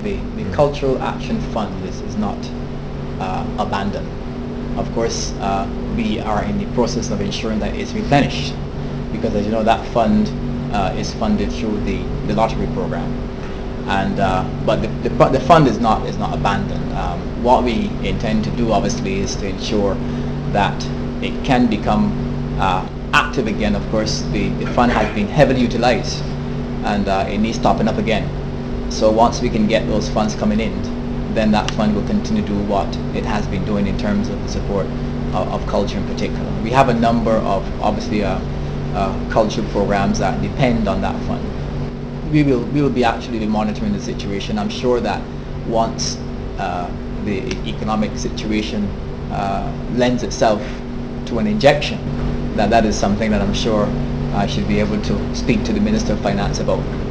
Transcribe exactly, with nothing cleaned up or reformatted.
the, the Cultural Action Fund is, is not uh, abandoned. Of course, uh, we are in the process of ensuring that it's replenished, because as you know, that fund uh, is funded through the, the lottery program. And uh, but the, the, the fund is not is not abandoned. Um, what we intend to do, obviously, is to ensure that it can become uh, active again. Of course, the, the fund has been heavily utilized, and uh, it needs topping up again. So once we can get those funds coming in, then that fund will continue to do what it has been doing in terms of the support of, of culture in particular. We have a number of, obviously, uh, uh, culture programs that depend on that fund. We will, we will be actually be monitoring the situation. I'm sure that once uh, the economic situation uh, lends itself to an injection, that that is something that I'm sure I should be able to speak to the Minister of Finance about.